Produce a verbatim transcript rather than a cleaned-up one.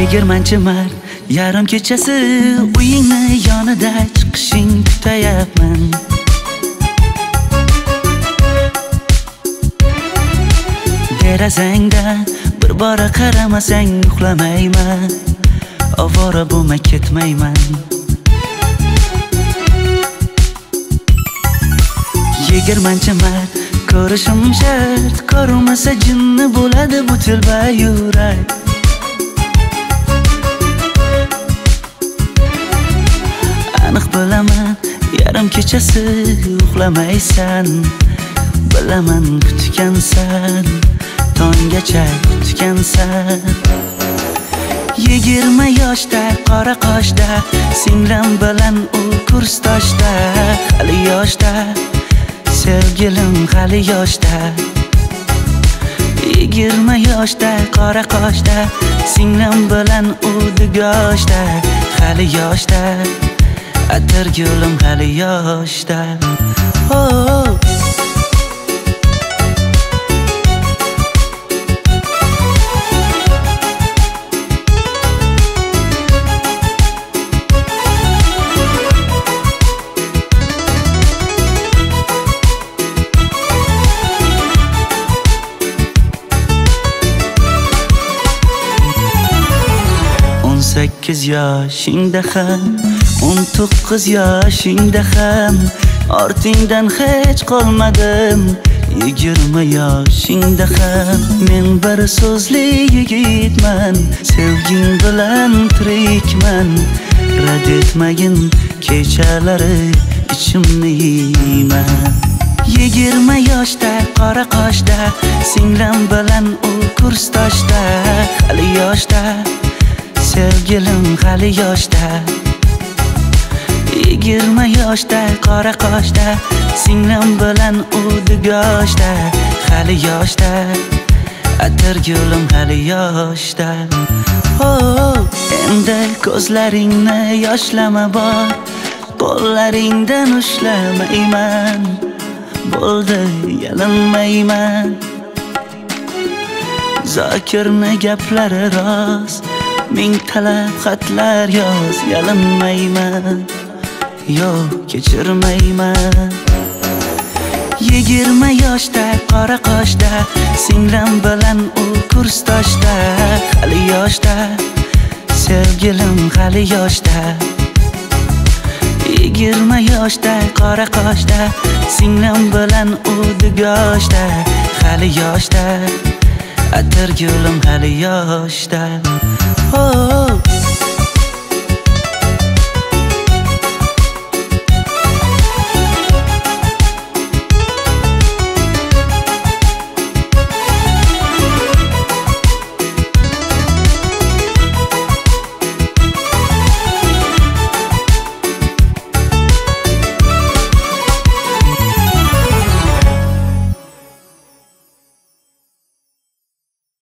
Yigirmanchi mart yarim kechasi uyingni yonida chiqishing kutayapman. Derazangdan bir bora qaramasang uxlamayman, ovora bo'lmay ketmayman. Yigirmanchi mart ko'rishim shart, ko'rmasa jinni bo'ladi bu tilba yurak. Aniq bilaman, yarim kechasi uxlamaysan, bilaman kutgansan, tonggacha kutgansan. Yigirma yoshda, qora qoshda, singlim bilan u kursdoshda, hali yoshda, sevgilim hali yoshda. Yigirma yoshda, qora qoshda, singlim bilan u dugoshda, hali yoshda, atirgulim hali yoshda. Oh o'n sakkiz yoshingda ham, o'n to'qqiz yoshingda ham ortingdan hech qolmadim. Yigirma yoshingda ham men bir so'zli yigitman, sevging bilan tirikman. Rad etmagin kechalari ichimni yeyman. Yigirma yoshda, qora qoshda, singlim bilan u kursdoshda, hali yoshda, sevgilim hali yoshda. Yigirma yoshda, qora qoshda, singlim bilan u dugoshda, hali yoshda, atirgulim hali yoshda. Oh, endi ko'zlaringni yoshlama bor, qo'llaringdan ushlamayman. Bo'ldi, yalinmayman. Zokirni gaplari rost, ming talab xatlar yoz, yalinmayman. Yo'q, kechirmayman. Yigirma yoshda, qora qoshda, singlim bilan u kursdoshda, hali yoshda, sevgilim hali yoshda. Yigirma yoshda, qora qoshda, singlim bilan u dugoshda, hali yoshda, atirgulim hali yoshda. Oh